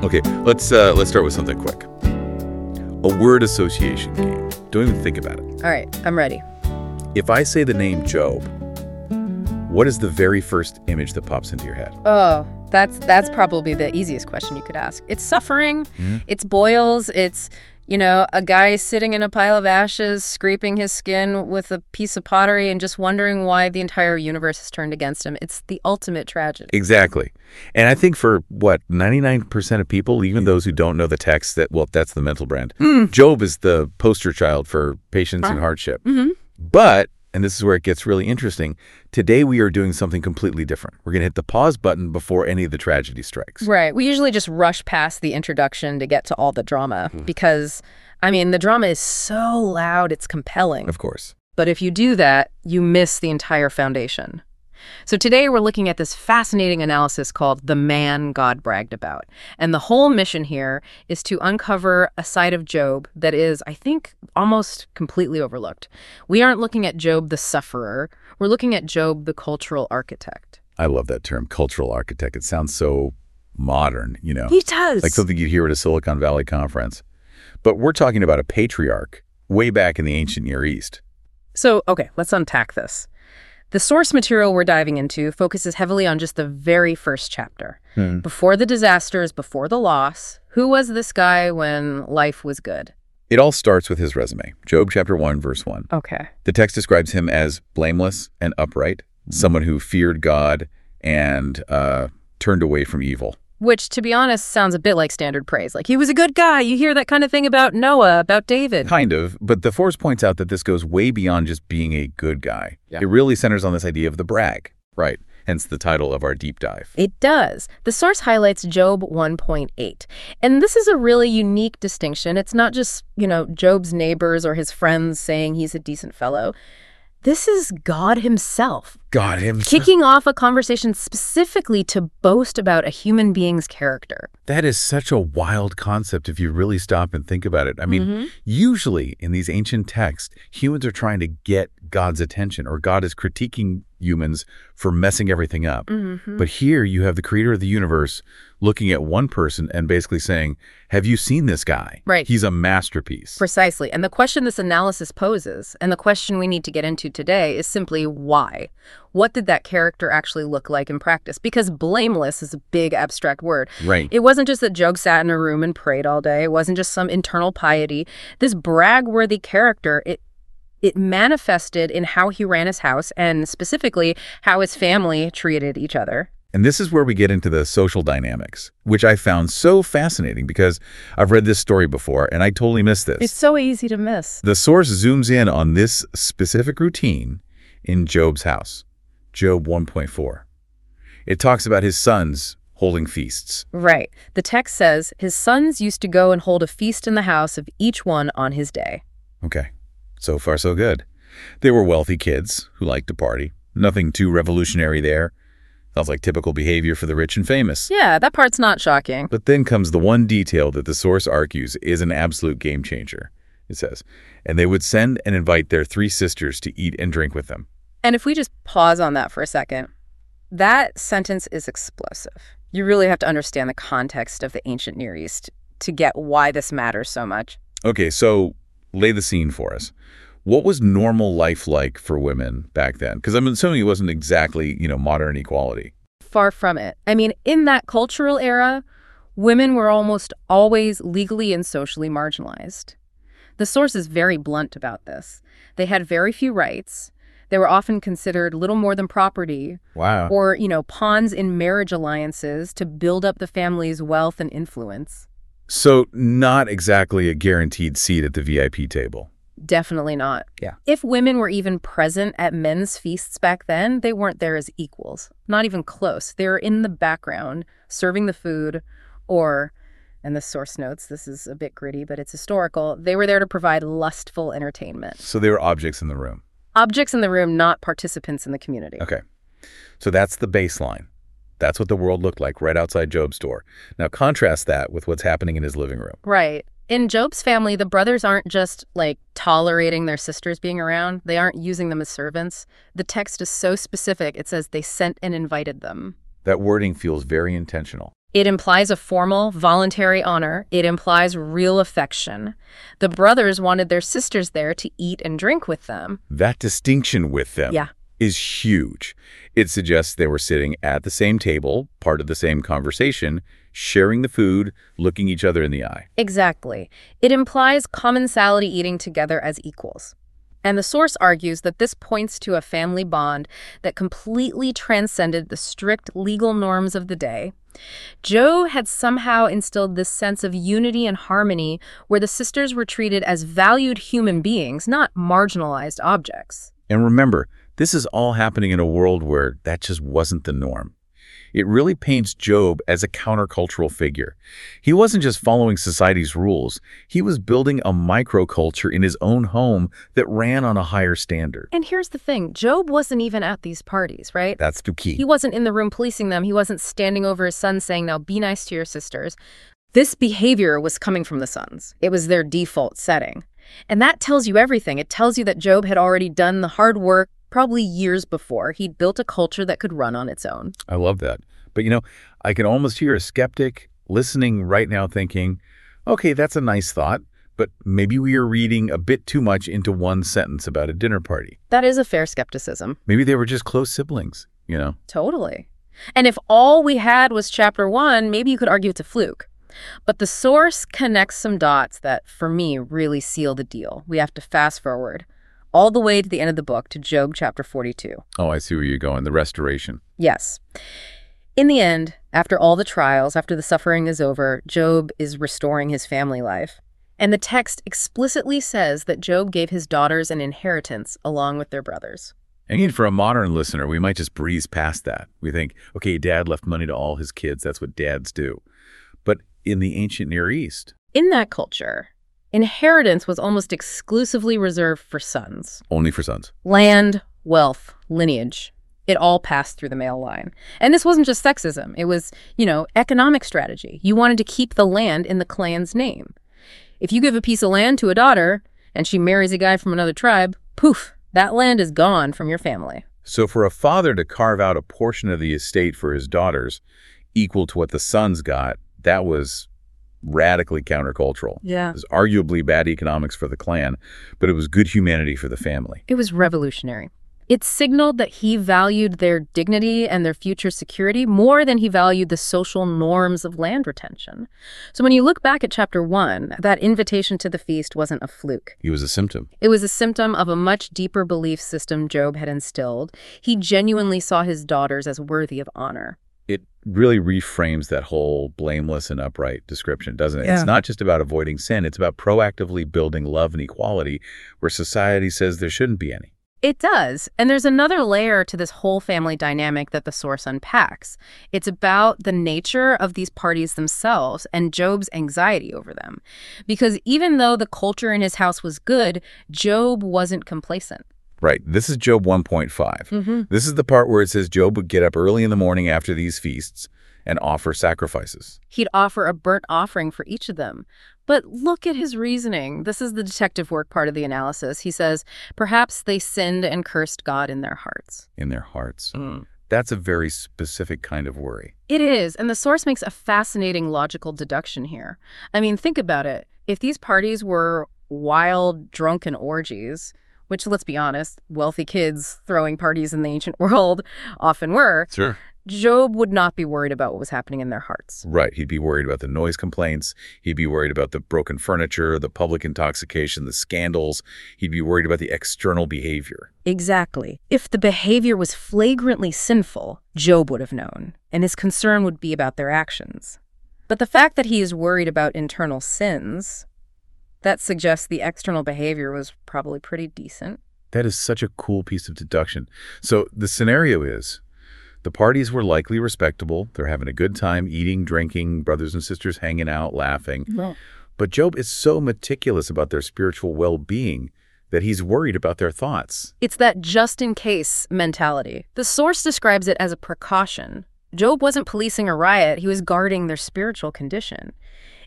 Okay, let's start with something quick. A word association game. Don't even think about it. All right, I'm ready. If I say the name Job, what is the very first image that pops into your head? Oh, that's probably the easiest question you could ask. It's suffering, it's boils, it's, a guy sitting in a pile of ashes, scraping his skin with a piece of pottery and just wondering why the entire universe has turned against him. It's the ultimate tragedy. Exactly. And I think for, 99% of people, even those who don't know the text, that's the mental brand. Job is the poster child for patience and hardship. But, and this is where it gets really interesting, today we are doing something completely different. We're going to hit the pause button before any of the tragedy strikes. Right. We usually just rush past the introduction to get to all the drama because, the drama is so loud, it's compelling. Of course. But if you do that, you miss the entire foundation. So today we're looking at this fascinating analysis called The Man God Bragged About. And the whole mission here is to uncover a side of Job that is, I think, almost completely overlooked. We aren't looking at Job the sufferer. We're looking at Job the cultural architect. I love that term, cultural architect. It sounds so modern, He does. Like something you'd hear at a Silicon Valley conference. But we're talking about a patriarch way back in the ancient Near East. So, okay, let's unpack this. The source material we're diving into focuses heavily on just the very first chapter. Before the disasters, before the loss, who was this guy when life was good? It all starts with his resume. Job chapter 1, verse 1. Okay. The text describes him as blameless and upright, someone who feared God and turned away from evil. Which, to be honest, sounds a bit like standard praise. Like, he was a good guy. You hear that kind of thing about Noah, about David. Kind of, but the Force points out that this goes way beyond just being a good guy. Yeah. It really centers on this idea of the brag. Right. Hence the title of our deep dive. It does. The source highlights Job 1.8. And this is a really unique distinction. It's not just, Job's neighbors or his friends saying he's a decent fellow. This is God himself. God himself. Kicking off a conversation specifically to boast about a human being's character. That is such a wild concept if you really stop and think about it. Usually in these ancient texts, humans are trying to get God's attention, or God is critiquing humans for messing everything up. But here you have the creator of the universe looking at one person and basically saying, have you seen this guy? Right. He's a masterpiece. Precisely. And the question this analysis poses, and the question we need to get into today, is simply why? What did that character actually look like in practice? Because blameless is a big abstract word. Right. It wasn't just that Job sat in a room and prayed all day. It wasn't just some internal piety. This brag-worthy character, it manifested in how he ran his house and specifically how his family treated each other. And this is where we get into the social dynamics, which I found so fascinating because I've read this story before and I totally missed this. It's so easy to miss. The source zooms in on this specific routine in Job's house, Job 1.4. It talks about his sons holding feasts. Right. The text says his sons used to go and hold a feast in the house of each one on his day. Okay. So far, so good. They were wealthy kids who liked to party. Nothing too revolutionary there. Sounds like typical behavior for the rich and famous. Yeah, that part's not shocking. But then comes the one detail that the source argues is an absolute game changer. It says, and they would send and invite their 3 sisters to eat and drink with them. And if we just pause on that for a second, that sentence is explosive. You really have to understand the context of the ancient Near East to get why this matters so much. Okay, so lay the scene for us. What was normal life like for women back then? Because I'm assuming it wasn't exactly, modern equality. Far from it. In that cultural era, women were almost always legally and socially marginalized. The source is very blunt about this. They had very few rights. They were often considered little more than property. Wow. Or, pawns in marriage alliances to build up the family's wealth and influence. So not exactly a guaranteed seat at the VIP table. Definitely not. Yeah. If women were even present at men's feasts back then, they weren't there as equals. Not even close. They were in the background, serving the food, or, and the source notes, this is a bit gritty, but it's historical, they were there to provide lustful entertainment. So they were objects in the room. Objects in the room, not participants in the community. Okay. So that's the baseline. That's what the world looked like right outside Job's door. Now contrast that with what's happening in his living room. Right. In Job's family, the brothers aren't just, tolerating their sisters being around. They aren't using them as servants. The text is so specific, it says they sent and invited them. That wording feels very intentional. It implies a formal, voluntary honor. It implies real affection. The brothers wanted their sisters there to eat and drink with them. That distinction with them Yeah. is huge. It suggests they were sitting at the same table, part of the same conversation, sharing the food, looking each other in the eye. Exactly. It implies commensality eating together as equals. And the source argues that this points to a family bond that completely transcended the strict legal norms of the day. Job had somehow instilled this sense of unity and harmony where the sisters were treated as valued human beings, not marginalized objects. And remember, this is all happening in a world where that just wasn't the norm. It really paints Job as a countercultural figure. He wasn't just following society's rules. He was building a microculture in his own home that ran on a higher standard. And here's the thing, Job wasn't even at these parties, right? That's the key. He wasn't in the room policing them. He wasn't standing over his son saying, now be nice to your sisters. This behavior was coming from the sons. It was their default setting. And that tells you everything. It tells you that Job had already done the hard work probably years before. He'd built a culture that could run on its own. I love that. But I can almost hear a skeptic listening right now thinking, okay, that's a nice thought, but maybe we are reading a bit too much into one sentence about a dinner party. That is a fair skepticism. Maybe they were just close siblings, Totally. And if all we had was chapter 1, maybe you could argue it's a fluke. But the source connects some dots that, for me, really seal the deal. We have to fast forward all the way to the end of the book, to Job chapter 42. Oh, I see where you're going, the restoration. Yes. In the end, after all the trials, after the suffering is over, Job is restoring his family life. And the text explicitly says that Job gave his daughters an inheritance along with their brothers. And for a modern listener, we might just breeze past that. We think, okay, dad left money to all his kids. That's what dads do. But in the ancient Near East, in that culture, inheritance was almost exclusively reserved for sons. Only for sons. Land, wealth, lineage. It all passed through the male line. And this wasn't just sexism. It was, economic strategy. You wanted to keep the land in the clan's name. If you give a piece of land to a daughter and she marries a guy from another tribe, poof, that land is gone from your family. So for a father to carve out a portion of the estate for his daughters equal to what the sons got, that was radically countercultural. Yeah. It was arguably bad economics for the clan, but it was good humanity for the family. It was revolutionary. It signaled that he valued their dignity and their future security more than he valued the social norms of land retention. So when you look back at chapter 1, that invitation to the feast wasn't a fluke. It was a symptom. It was a symptom of a much deeper belief system Job had instilled. He genuinely saw his daughters as worthy of honor. It really reframes that whole blameless and upright description, doesn't it? Yeah. It's not just about avoiding sin. It's about proactively building love and equality where society says there shouldn't be any. It does. And there's another layer to this whole family dynamic that the source unpacks. It's about the nature of these parties themselves and Job's anxiety over them. Because even though the culture in his house was good, Job wasn't complacent. Right. This is Job 1.5. This is the part where it says Job would get up early in the morning after these feasts and offer sacrifices. He'd offer a burnt offering for each of them. But look at his reasoning. This is the detective work part of the analysis. He says, perhaps they sinned and cursed God in their hearts. In their hearts. That's a very specific kind of worry. It is. And the source makes a fascinating logical deduction here. I mean, think about it. If these parties were wild, drunken orgies, which, let's be honest, wealthy kids throwing parties in the ancient world often were, Sure. Job would not be worried about what was happening in their hearts. Right. He'd be worried about the noise complaints. He'd be worried about the broken furniture, the public intoxication, the scandals. He'd be worried about the external behavior. Exactly. If the behavior was flagrantly sinful, Job would have known, and his concern would be about their actions. But the fact that he is worried about internal sins, that suggests the external behavior was probably pretty decent. That is such a cool piece of deduction. So the scenario is, the parties were likely respectable. They're having a good time, eating, drinking, brothers and sisters hanging out, laughing. No. But Job is so meticulous about their spiritual well-being that he's worried about their thoughts. It's that just-in-case mentality. The source describes it as a precaution. Job wasn't policing a riot. He was guarding their spiritual condition.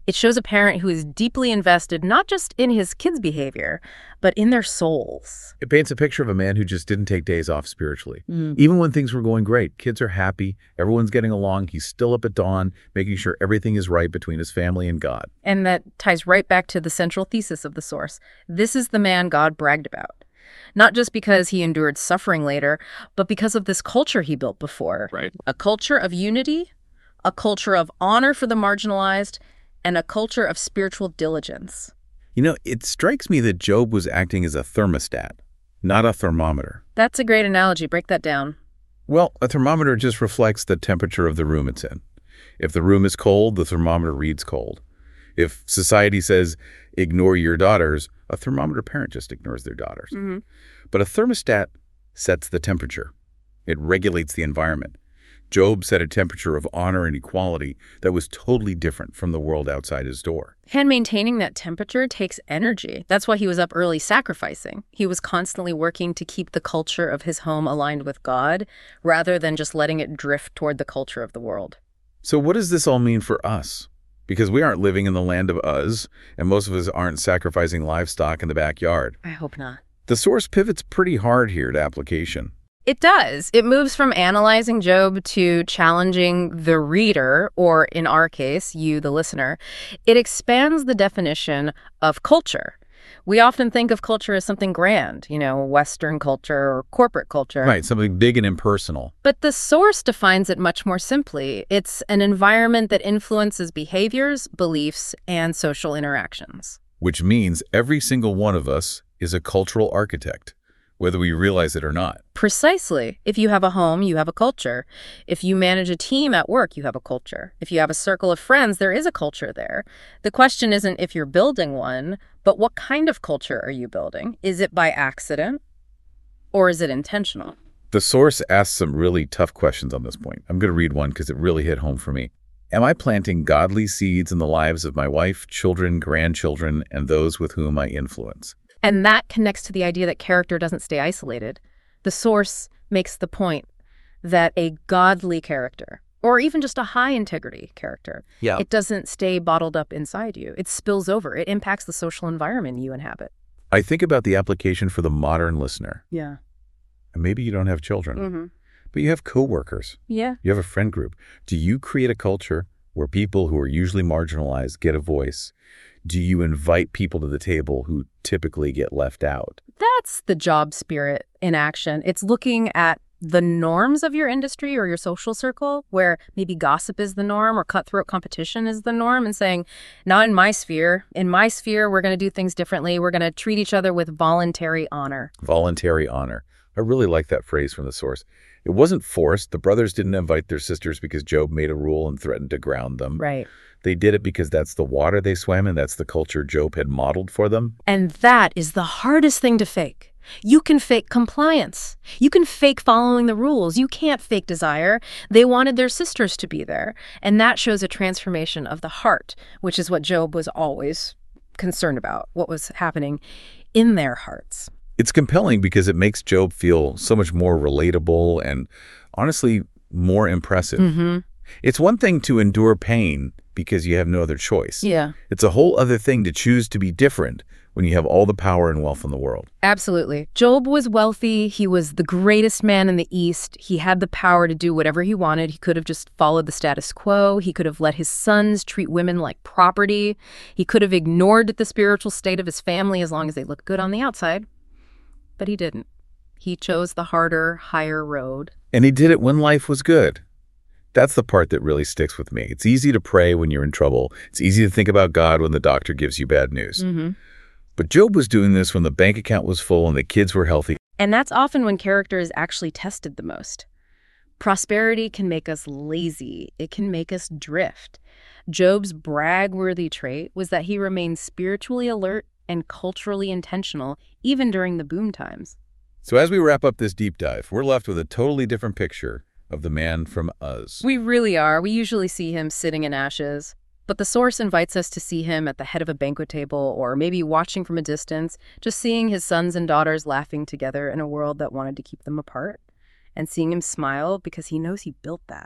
It shows a parent who is deeply invested not just in his kids' behavior, but in their souls. It paints a picture of a man who just didn't take days off spiritually. Mm. Even when things were going great, kids are happy, everyone's getting along, he's still up at dawn, making sure everything is right between his family and God. And that ties right back to the central thesis of the source. This is the man God bragged about. Not just because he endured suffering later, but because of this culture he built before. Right. A culture of unity, a culture of honor for the marginalized, and a culture of spiritual diligence. You know, it strikes me that Job was acting as a thermostat, not a thermometer. That's a great analogy. Break that down. Well, a thermometer just reflects the temperature of the room it's in. If the room is cold, the thermometer reads cold. If society says, ignore your daughters, a thermometer parent just ignores their daughters. Mm-hmm. But a thermostat sets the temperature. It regulates the environment. Job set a temperature of honor and equality that was totally different from the world outside his door. And maintaining that temperature takes energy. That's why he was up early sacrificing. He was constantly working to keep the culture of his home aligned with God, rather than just letting it drift toward the culture of the world. So what does this all mean for us? Because we aren't living in the land of Uz, and most of us aren't sacrificing livestock in the backyard. I hope not. The source pivots pretty hard here to application. It does. It moves from analyzing Job to challenging the reader, or in our case, you, the listener. It expands the definition of culture. We often think of culture as something grand, Western culture or corporate culture. Right, something big and impersonal. But the source defines it much more simply. It's an environment that influences behaviors, beliefs, and social interactions. Which means every single one of us is a cultural architect, whether we realize it or not. Precisely. If you have a home, you have a culture. If you manage a team at work, you have a culture. If you have a circle of friends, there is a culture there. The question isn't if you're building one, but what kind of culture are you building? Is it by accident, or is it intentional? The source asks some really tough questions on this point. I'm going to read one because it really hit home for me. Am I planting godly seeds in the lives of my wife, children, grandchildren, and those with whom I influence? And that connects to the idea that character doesn't stay isolated. The source makes the point that a godly character, or even just a high-integrity character, it doesn't stay bottled up inside you. It spills over. It impacts the social environment you inhabit. I think about the application for the modern listener. Yeah. And maybe you don't have children, but you have coworkers. Yeah. You have a friend group. Do you create a culture where people who are usually marginalized get a voice? Do you invite people to the table who typically get left out? That's the job spirit in action. It's looking at the norms of your industry or your social circle, where maybe gossip is the norm or cutthroat competition is the norm, and saying, not in my sphere. In my sphere, we're going to do things differently. We're going to treat each other with voluntary honor. Voluntary honor. I really like that phrase from the source. It wasn't forced. The brothers didn't invite their sisters because Job made a rule and threatened to ground them. Right. They did it because that's the water they swam in. That's the culture Job had modeled for them. And that is the hardest thing to fake. You can fake compliance. You can fake following the rules. You can't fake desire. They wanted their sisters to be there. And that shows a transformation of the heart, which is what Job was always concerned about, what was happening in their hearts. It's compelling because it makes Job feel so much more relatable and, honestly, more impressive. It's one thing to endure pain because you have no other choice. Yeah. It's a whole other thing to choose to be different when you have all the power and wealth in the world. Absolutely. Job was wealthy. He was the greatest man in the East. He had the power to do whatever he wanted. He could have just followed the status quo. He could have let his sons treat women like property. He could have ignored the spiritual state of his family as long as they looked good on the outside. But he didn't. He chose the harder, higher road. And he did it when life was good. That's the part that really sticks with me. It's easy to pray when you're in trouble. It's easy to think about God when the doctor gives you bad news. But Job was doing this when the bank account was full and the kids were healthy. And that's often when character is actually tested the most. Prosperity can make us lazy. It can make us drift. Job's brag-worthy trait was that he remained spiritually alert and culturally intentional, even during the boom times. So as we wrap up this deep dive, we're left with a totally different picture of the man from Uz. We really are. We usually see him sitting in ashes. But the source invites us to see him at the head of a banquet table, or maybe watching from a distance, just seeing his sons and daughters laughing together in a world that wanted to keep them apart, and seeing him smile because he knows he built that.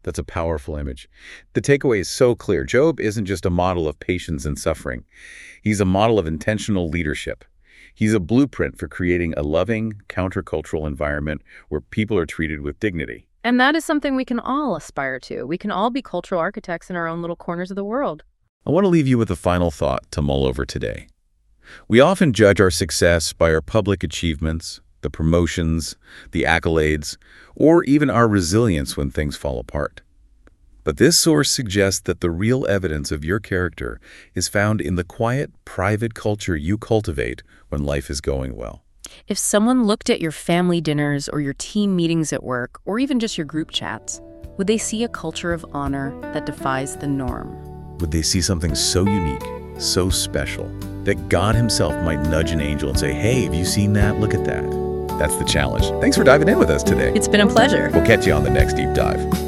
That's a powerful image. The takeaway is so clear. Job isn't just a model of patience and suffering. He's a model of intentional leadership. He's a blueprint for creating a loving, countercultural environment where people are treated with dignity. And that is something we can all aspire to. We can all be cultural architects in our own little corners of the world. I want to leave you with a final thought to mull over today. We often judge our success by our public achievements, the promotions, the accolades, or even our resilience when things fall apart. But this source suggests that the real evidence of your character is found in the quiet, private culture you cultivate when life is going well. If someone looked at your family dinners or your team meetings at work, or even just your group chats, would they see a culture of honor that defies the norm? Would they see something so unique, so special, that God himself might nudge an angel and say, "Hey, have you seen that? Look at that." That's the challenge. Thanks for diving in with us today. It's been a pleasure. We'll catch you on the next Deep Dive.